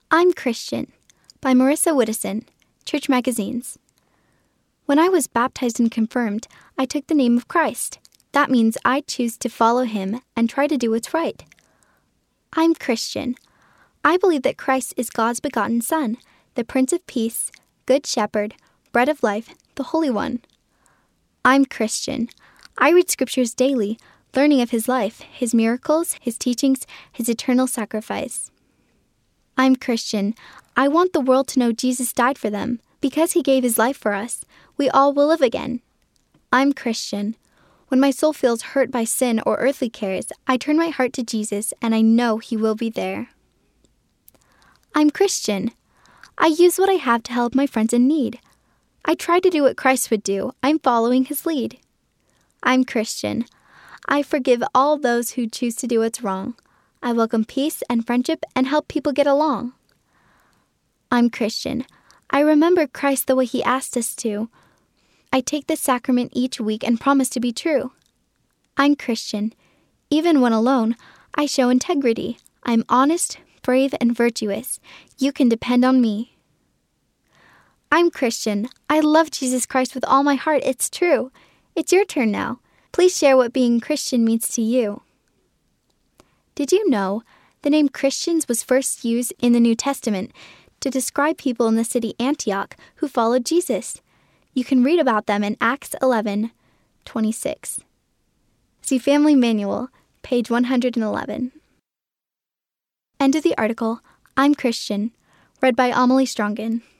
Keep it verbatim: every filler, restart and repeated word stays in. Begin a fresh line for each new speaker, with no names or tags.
I'm Christian by Marissa Widdison, Church Magazines. When I was baptized and confirmed, I took the name of Christ. That means I choose to follow him and try to do what's right. I'm Christian. I believe that Christ is God's begotten Son, the Prince of Peace, Good Shepherd, Bread of Life, the Holy One. I'm Christian. I read scriptures daily, learning of his life, his miracles, his teachings, his eternal sacrifice. I'm Christian. I want the world to know Jesus died for them. Because he gave his life for us, we all will live again. I'm Christian. When my soul feels hurt by sin or earthly cares, I turn my heart to Jesus and I know he will be there. I'm Christian. I use what I have to help my friends in need. I try to do what Christ would do. I'm following his lead. I'm Christian. I forgive all those who choose to do what's wrong. I welcome peace and friendship and help people get along. I'm Christian. I remember Christ the way he asked us to. I take the sacrament each week and promise to be true. I'm Christian. Even when alone, I show integrity. I'm honest, brave, and virtuous. You can depend on me. I'm Christian. I love Jesus Christ with all my heart. It's true. It's your turn now. Please share what being Christian means to you. Did you know the name Christians was first used in the New Testament to describe people in the city Antioch who followed Jesus? You can read about them in Acts eleven twenty-six. See Family Manual, page one hundred eleven. End of the article. I'm Christian, read by Amelie Strongen.